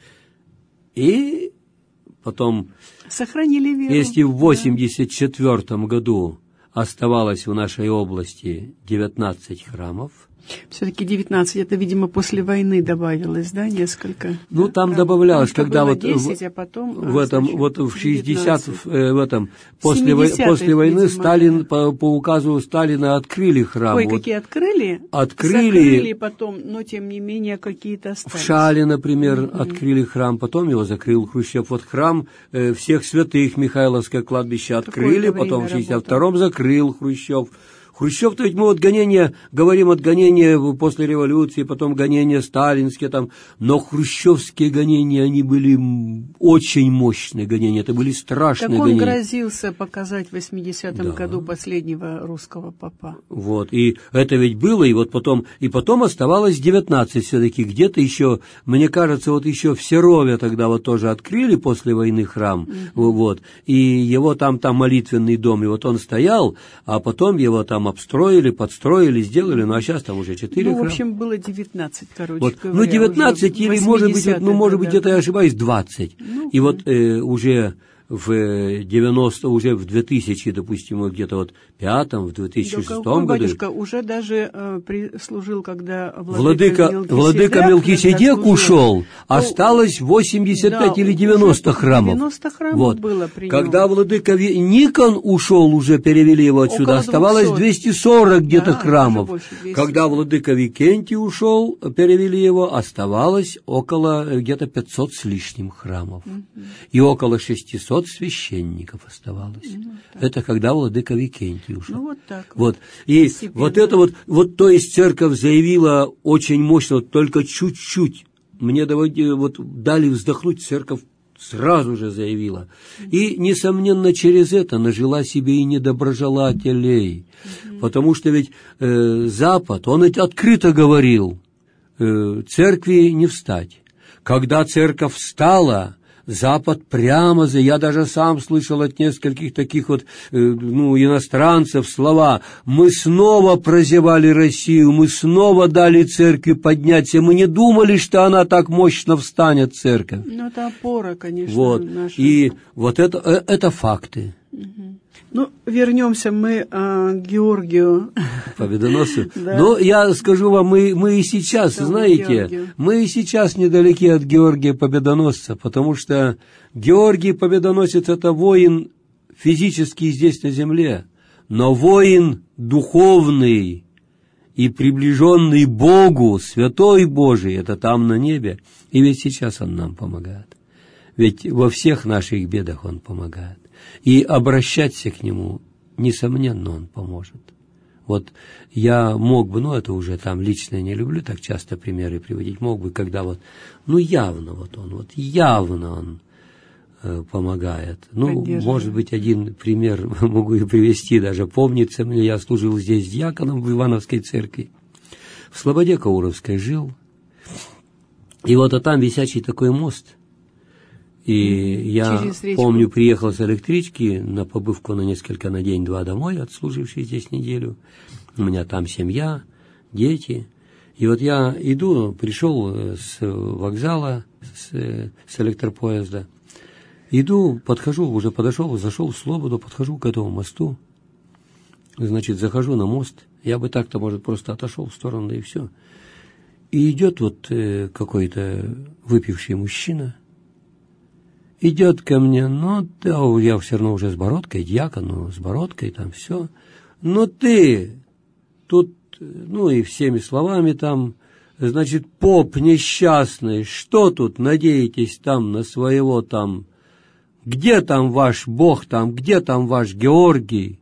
и потом, сохранили веру. Если в 84 году оставалось в нашей области 19 храмов, все-таки 19, это, видимо, после войны добавилось, да, несколько? Ну, там добавлялось, когда вот 10, а потом, в этом, вот в 60, после войны, видимо, Сталин, по указу Сталина открыли храм. Ой, какие открыли? Открыли потом, но тем не менее какие-то остались. В Шале, например, открыли храм, потом его закрыл Хрущев. Вот храм всех святых, Михайловское кладбище открыли, потом в 62-м закрыл Хрущев. Хрущев-то ведь мы вот говорим от гонения после революции, потом гонения сталинские там, но хрущевские гонения, они были очень мощные гонения, это были страшные гонения. Так он грозился показать в 80-м году последнего русского попа. Вот, и это ведь было, и вот потом оставалось 19 все-таки, где-то еще, мне кажется, вот еще в Серове тогда вот тоже открыли после войны храм, вот, и его там молитвенный дом, и вот он стоял, а потом его там обстроили, подстроили, сделали, ну а сейчас там уже 4 храма. В общем, было 19, короче вот. говоря. Ну, 19 или, может быть, где-то я ошибаюсь, 20. И вот уже в 90, уже в 2000, допустим, где-то вот 5-м, в 2006 году. Батюшка уже даже служил, когда Владыка Мелхиседек ушел, осталось 85 или 90 храмов. 90 храмов вот. было при нем. Когда владыка Никон ушел, уже перевели его отсюда, оставалось 240 где-то храмов. Когда владыка Викентий ушел, перевели его, оставалось около где-то 500 с лишним храмов. И около 600 священников оставалось. Это когда владыка Викентий ушел. Ну, вот так. Вот. И вот это вот, то есть церковь заявила очень мощно, вот только чуть-чуть. Мне дали вздохнуть, церковь сразу же заявила. И, несомненно, через это нажила себе и недоброжелателей. Потому что ведь Запад, он ведь открыто говорил, церкви не встать. Когда церковь встала, Запад прямо я даже сам слышал от нескольких таких вот, иностранцев слова: мы снова прозевали Россию, мы снова дали церкви подняться, мы не думали, что она так мощно встанет, церковь. Ну, это опора, конечно, вот. наша. И вот это факты. Ну, вернемся мы к Георгию Победоносцу. Но я скажу вам, мы и сейчас, знаете, мы и сейчас недалеки от Георгия Победоносца, потому что Георгий Победоносец — это воин физический здесь на земле, но воин духовный и приближенный Богу, святой Божий, это там на небе, и ведь сейчас он нам помогает. Ведь во всех наших бедах он помогает. И обращаться к нему, несомненно, он поможет. Вот я мог бы, это уже там лично я не люблю так часто примеры приводить, мог бы, когда явно он помогает. Может быть, один пример могу и привести, даже помнится мне, я служил здесь диаконом в Ивановской церкви, в Слободе Кауровской жил, и там висячий такой мост. И я помню, приехал с электрички на побывку на день-два домой, отслуживший здесь неделю. У меня там семья, дети. И я пришел с вокзала, с электропоезда. Зашел в Слободу, подхожу к этому мосту. Захожу на мост. Я бы так-то, может, просто отошел в сторону, да и все. И идет какой-то выпивший мужчина. Идет ко мне, я все равно уже с бородкой, диакон, с бородкой, там все. Ты тут, и всеми словами там, поп несчастный, что тут надеетесь там на своего там, где там ваш Бог там, где там ваш Георгий?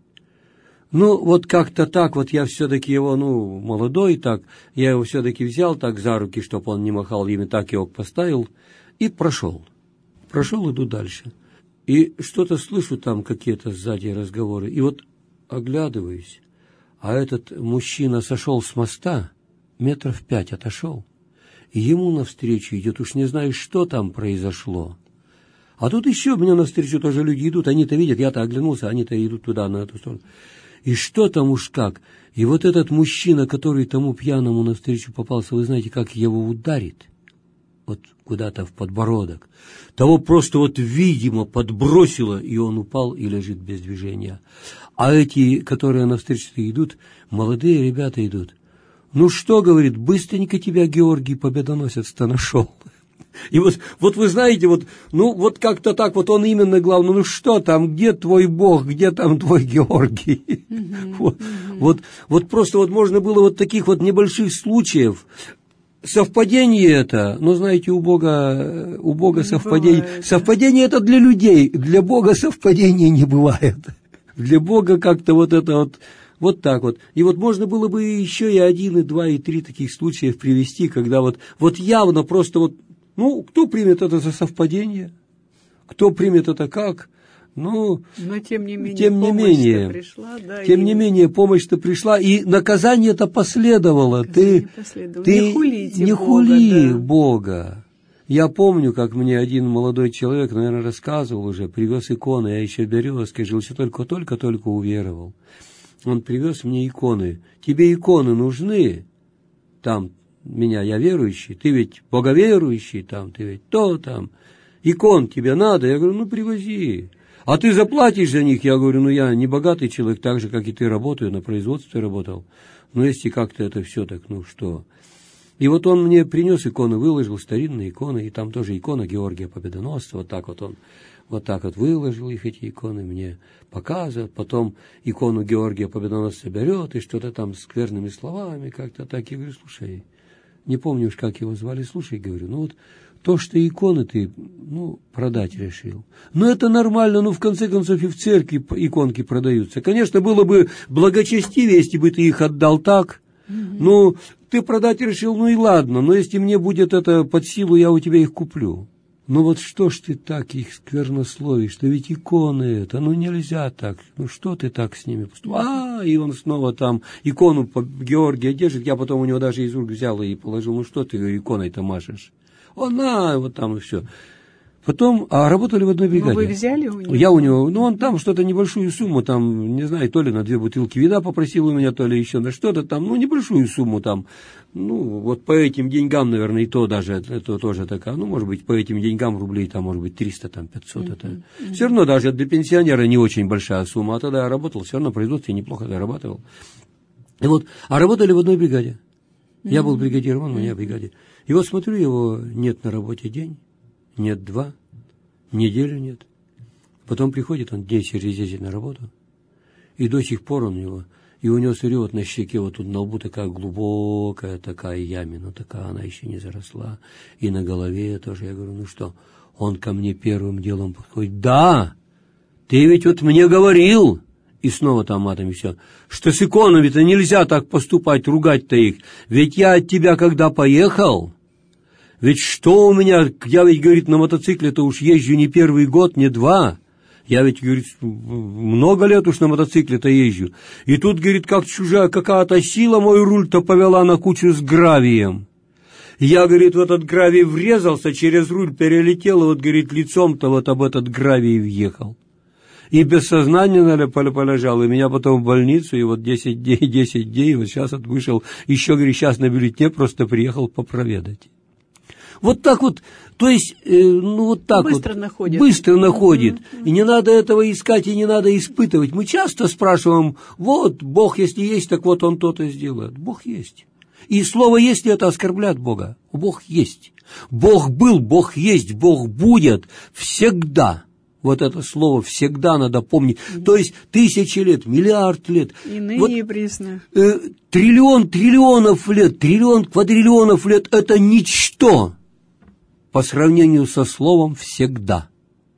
Как-то так, я все-таки его, молодой так, я его все-таки взял так за руки, чтобы он не махал ими, так его поставил и прошел. Иду дальше. И что-то слышу там, какие-то сзади разговоры. И оглядываюсь, а этот мужчина сошел с моста, 5 метров отошел, и ему навстречу идет, уж не знаю, что там произошло. А тут еще мне навстречу тоже люди идут, они-то видят, я-то оглянулся, они-то идут туда, на эту сторону. И что там уж как? И этот мужчина, который тому пьяному навстречу попался, вы знаете, как его ударит? Куда-то в подбородок. Того просто видимо подбросило, и он упал и лежит без движения. А эти, которые навстречу идут, молодые ребята идут. Что, говорит, быстренько тебя Георгий Победоносец-то нашел. И вы знаете, как-то так, он именно главное, что там, где твой Бог, где там твой Георгий? Просто можно было таких небольших случаев. Совпадение это, знаете, у Бога совпадение. Совпадение это для людей, для Бога совпадения не бывает. Для Бога как-то это так. И можно было бы еще и 1, и 2, и 3 таких случаев привести, когда явно просто кто примет это за совпадение, кто примет это как. Но тем не менее, пришла, да, тем не менее, помощь-то пришла, и наказание-то последовало. Ты не хули Бога. Я помню, как мне один молодой человек, наверное, рассказывал уже, привез иконы, я еще березкой жил, еще только уверовал. он привез мне иконы. Тебе иконы нужны? Там я верующий, ты ведь боговерующий, там, ты ведь то там. Икон тебе надо? Я говорю, привози. А ты заплатишь за них? Я говорю, я не богатый человек, так же, как и ты, работаю, на производстве работал. Но если как-то это все так, что... И вот он мне принес иконы, выложил старинные иконы, и там тоже икона Георгия Победоносца, вот так вот выложил их, эти иконы, мне показывает, потом икону Георгия Победоносца берет и что-то там скверными словами как-то так. Я говорю, слушай, не помню уж, как его звали, слушай, говорю, то, что иконы ты, продать решил. Это нормально, в конце концов и в церкви иконки продаются. Конечно, было бы благочестивее, если бы ты их отдал так. Ты продать решил, и ладно, но если мне будет это под силу, я у тебя их куплю. Что ж ты так их сквернословишь, что ведь иконы это, нельзя так, что ты так с ними поступаешь? И он снова там икону Георгия держит, я потом у него даже из рук взял и положил, что ты, говорю, иконой-то машешь? Вот там и все. Потом, работали в одной бригаде. Вы взяли у него? Я у него, он там что-то небольшую сумму, там, не знаю, то ли на 2 бутылки вина попросил у меня, то ли еще на что-то там, небольшую сумму там. По этим деньгам, наверное, и то даже, это тоже такая, может быть, по этим деньгам рублей, там, может быть, 300, там, 500, это. Все равно даже для пенсионера не очень большая сумма, а тогда я работал, все равно в производстве неплохо зарабатывал. И работали в одной бригаде. Я был бригадиром, он у меня в бригаде. И смотрю, его нет на работе день. Нет 2, неделю нет. Потом приходит он дней через 10 на работу, и до сих пор у него смотрю, на щеке, тут на лбу такая глубокая такая ямина, такая она еще не заросла, и на голове тоже. Я говорю, что? Он ко мне первым делом подходит, да, ты ведь мне говорил, и снова там матами все, что с иконами-то нельзя так поступать, ругать-то их, ведь я от тебя когда поехал... Ведь что у меня, я ведь, говорит, на мотоцикле-то уж езжу не первый год, не 2. Я ведь, говорит, много лет уж на мотоцикле-то езжу. И тут, говорит, как чужая какая-то сила мой руль-то повела на кучу с гравием. Я, говорит, в этот гравий врезался, через руль перелетел, и говорит, лицом-то об этот гравий въехал. И без сознания полежал, и меня потом в больницу, и 10 дней, сейчас вышел, еще, говорит, сейчас на бюллетене просто приехал попроведать. Так, то есть, так быстро находит. Быстро находит. И не надо этого искать, и не надо испытывать. Мы часто спрашиваем, Бог, если есть, так он то-то сделает. Бог есть. И слово «есть» это оскорбляет Бога. Бог есть. Бог был, Бог есть, Бог будет всегда. Это слово всегда надо помнить. То есть 1000 лет, миллиард лет. И ныне и присно. Триллион триллионов лет, триллион квадриллионов лет – это ничто по сравнению со словом «всегда».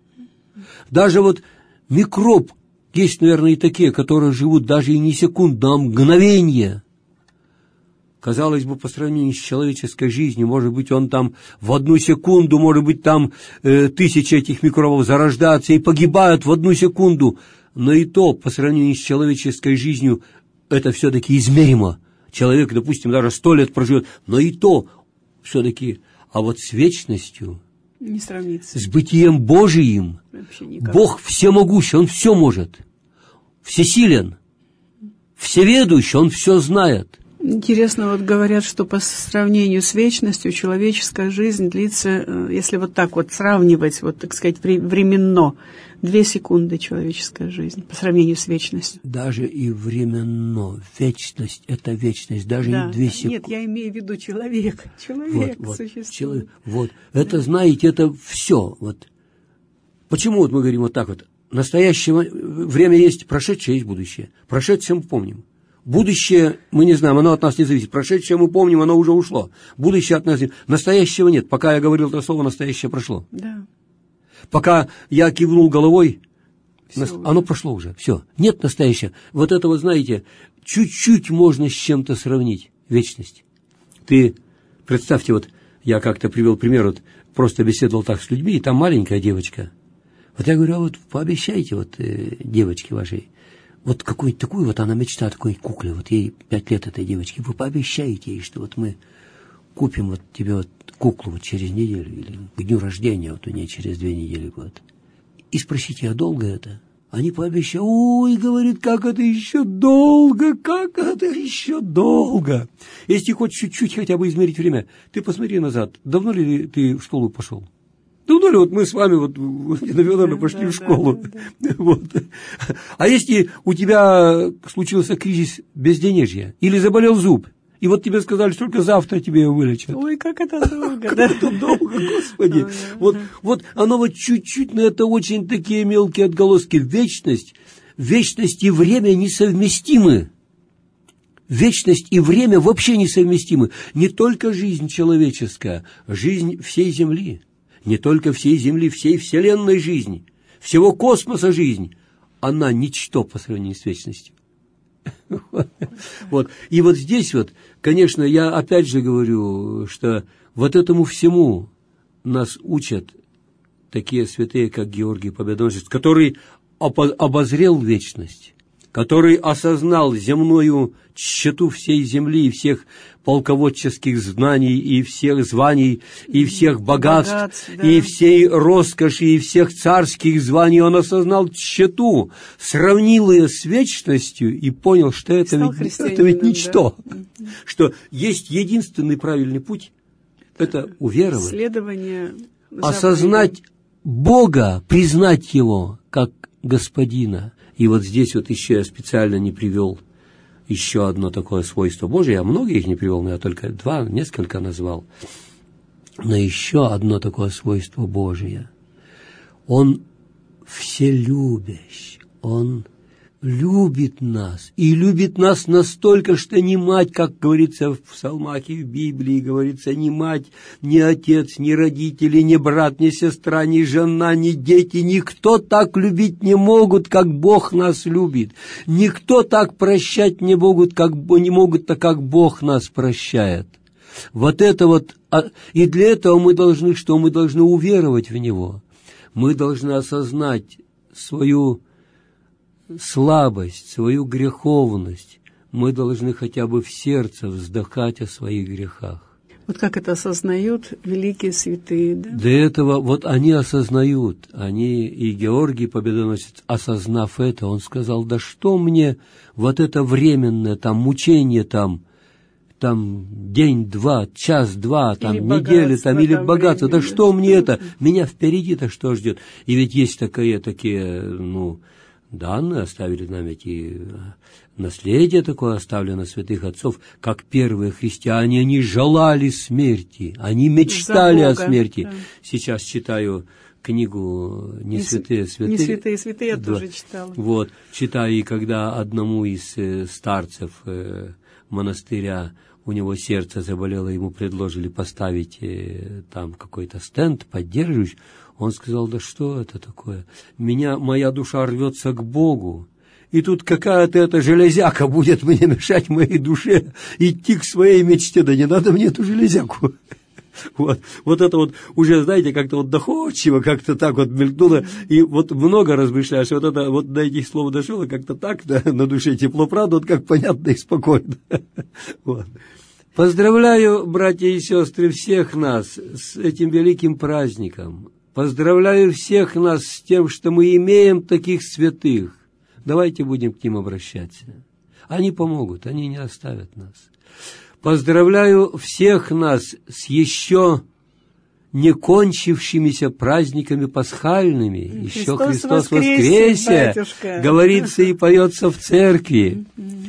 Даже микроб, есть, наверное, и такие, которые живут даже и не секунду, а мгновение. Казалось бы, по сравнению с человеческой жизнью, может быть, он там в 1 секунду, может быть, там 1000 этих микробов зарождаются и погибают в 1 секунду. Но и то, по сравнению с человеческой жизнью, это все-таки измеримо. Человек, допустим, даже 100 лет проживет, но и то все-таки... А с вечностью, не сравнится. с бытием Божиим, Бог всемогущий, Он все может, всесилен, всеведущий, Он все знает. Интересно, говорят, что по сравнению с вечностью человеческая жизнь длится, если так сравнивать, так сказать, временно, 2 секунды человеческая жизнь по сравнению с вечностью. Даже и временно. Вечность – это вечность, даже не 2 секунды. Нет, я имею в виду человек. Человек существует. Это, знаете, это все. Почему мы говорим так? Настоящее время есть прошедшее, есть будущее. Прошедшее мы помним. Будущее мы не знаем, оно от нас не зависит. Прошедшее мы помним, оно уже ушло. Будущее от нас нет. Настоящего нет. Пока я говорил это слово, настоящее прошло. Да. Пока я кивнул головой, оно прошло уже. Все. Нет настоящего. Это, знаете, чуть-чуть можно с чем-то сравнить. Вечность. Ты представьте, я как-то привел пример, просто беседовал так с людьми, и там маленькая девочка. Я говорю, пообещайте девочке вашей, какую-нибудь такую, она мечта такой кукле, ей 5 лет этой девочке, вы пообещаете ей, что мы купим тебе куклу через неделю, или к дню рождения у нее через 2 недели будет. И спросите, а долго это? Они пообещали, ой, говорит, как это еще долго, как это еще долго. Если хочешь чуть-чуть хотя бы измерить время, ты посмотри назад, давно ли ты в школу пошел? Давно ли вот мы с вами наверное, пошли в школу? Да. Вот. А если у тебя случился кризис безденежья или заболел зуб, и вот тебе сказали, что только завтра тебе его вылечат. Ой, как это долго, как это долго, Господи. Вот оно вот чуть-чуть, но это очень такие мелкие отголоски. Вечность и время несовместимы. Вечность и время вообще несовместимы. Не только жизнь человеческая, жизнь всей Земли. Не только всей Земли, всей Вселенной жизни, всего космоса жизнь. Она ничто по сравнению с вечностью. Вот. И вот здесь вот, конечно, я опять же говорю, что вот этому всему нас учат такие святые, как Георгий Победоносец, который обозрел вечность, который осознал земную тщету всей земли и всех полководческих знаний, и всех званий, и всех богатств, да. И всей роскоши, и всех царских званий. Он осознал тщету, сравнил ее с вечностью и понял, что это ведь ничто. Да? Что есть единственный правильный путь – это уверовать. Следование осознать Бога, признать Его как Господина. И вот здесь вот еще я специально не привел еще одно такое свойство Божие. Я многих не привел, но я только несколько назвал. Но еще одно такое свойство Божие. Он вселюбящ, Он любит нас. И любит нас настолько, что ни мать, как говорится в псалмах и в Библии, говорится, ни мать, ни отец, ни родители, ни брат, ни сестра, ни жена, ни дети, никто так любить не могут, как Бог нас любит. Никто так прощать не могут, как Бог нас прощает. Вот это вот, и для этого мы должны что? Мы должны уверовать в Него. Мы должны осознать свою слабость, свою греховность. Мы должны хотя бы в сердце вздыхать о своих грехах. Вот как это осознают великие святые, да? Для этого вот они осознают, и Георгий Победоносец, осознав это, он сказал, да что мне вот это временное там мучение там день-два, час-два, там недели, там, или богатство, да что мне это, меня впереди-то что ждет? И ведь есть такие, данные оставили нам эти наследие такое оставлено святых отцов, как первые христиане, они желали смерти, они мечтали о смерти. Да. Сейчас читаю книгу «Не святые святые». «Не святые святые» я тоже читала. Вот, читаю, и когда одному из старцев монастыря у него сердце заболело, ему предложили поставить там какой-то стенд поддерживающий, он сказал, да что это такое? Моя душа рвется к Богу, и тут какая-то эта железяка будет мне мешать моей душе идти к своей мечте, да не надо мне эту железяку. Вот это вот уже, знаете, как-то вот доходчиво, как-то так вот мелькнуло, и вот много размышляешь, вот это вот до этих слов дошло, и как-то так, да, на душе тепло, правда, вот как понятно и спокойно. Вот. Поздравляю, братья и сестры, всех нас с этим великим праздником. Поздравляю всех нас с тем, что мы имеем таких святых. Давайте будем к ним обращаться. Они помогут, они не оставят нас. Поздравляю всех нас с еще не кончившимися праздниками пасхальными. Еще Христос воскресе, батюшка. Говорится и поется в церкви.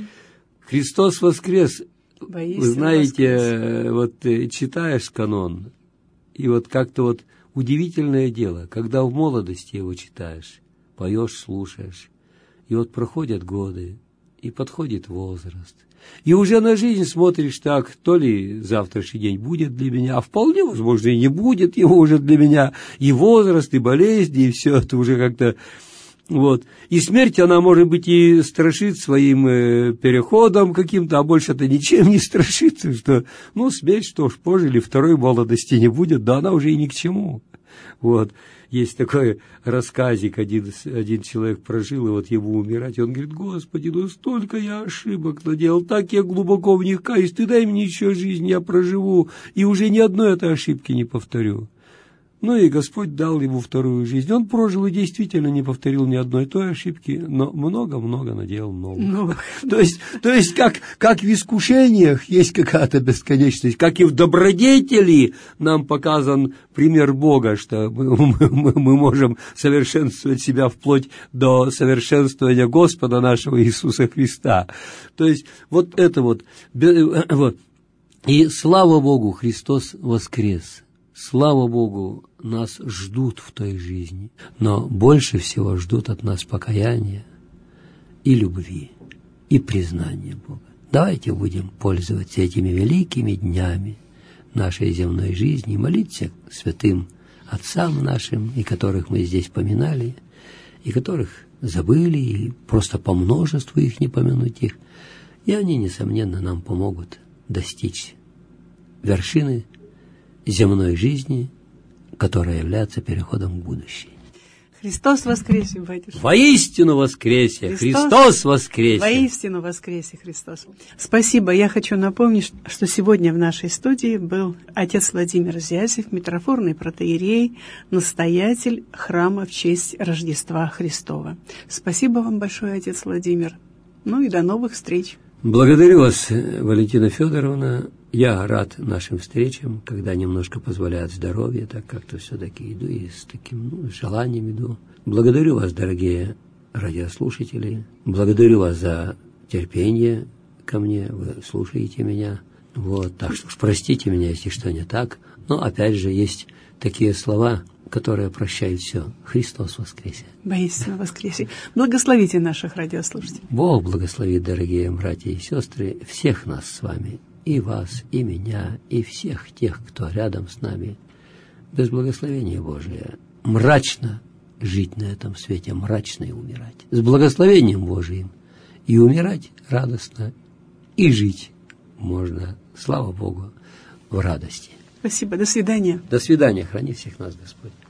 Христос воскрес. Вы знаете, вот читаешь канон, и вот как-то вот удивительное дело, когда в молодости его читаешь, поешь, слушаешь, и вот проходят годы, и подходит возраст, и уже на жизнь смотришь так, то ли завтрашний день будет для меня, а вполне возможно и не будет его уже для меня, и возраст, и болезни, и все это уже как-то... Вот. И смерть, она, может быть, и страшит своим переходом каким-то, а больше-то ничем не страшит, что, смерть, что ж, пожили, второй молодости не будет, да она уже и ни к чему. Вот. Есть такой рассказик, один человек прожил, и вот ему умирать, и он говорит, Господи, столько я ошибок наделал, так я глубоко в них каюсь, ты дай мне еще жизнь, я проживу, и уже ни одной этой ошибки не повторю. Ну и Господь дал ему вторую жизнь. Он прожил и действительно не повторил ни одной той ошибки, но много-много наделал новых. То есть как в искушениях есть какая-то бесконечность, как и в добродетели нам показан пример Бога, что мы можем совершенствовать себя вплоть до совершенствования Господа нашего Иисуса Христа. То есть вот это вот. И слава Богу, Христос воскрес. Слава Богу, нас ждут в той жизни, но больше всего ждут от нас покаяния и любви, и признания Бога. Давайте будем пользоваться этими великими днями нашей земной жизни и молиться святым отцам нашим, и которых мы здесь поминали, и которых забыли, и просто по множеству их не помянуть их, и они, несомненно, нам помогут достичь вершины земной жизни, которая является переходом в будущее. Христос воскресе, батюшка! Воистину воскресе! Христос воскресе! Воистину воскресе Христос! Спасибо. Я хочу напомнить, что сегодня в нашей студии был отец Владимир Зязев, митрофорный протоиерей, настоятель храма в честь Рождества Христова. Спасибо вам большое, отец Владимир. Ну и до новых встреч. Благодарю вас, Валентина Федоровна. Я рад нашим встречам, когда немножко позволяет здоровье, так как-то все-таки иду и с таким желанием иду. Благодарю вас, дорогие радиослушатели. Благодарю вас за терпение ко мне. Вы слушаете меня. Вот, так что простите меня, если что не так. Но опять же есть такие слова, которые прощают все. Христос воскресе! Воистину воскресе! Благословите наших радиослушателей. Бог благословит, дорогие братья и сестры, всех нас с вами. И вас, и меня, и всех тех, кто рядом с нами. Без благословения Божия мрачно жить на этом свете, мрачно и умирать. С благословением Божиим и умирать радостно, и жить можно, слава Богу, в радости. Спасибо, до свидания. До свидания, храни всех нас Господь.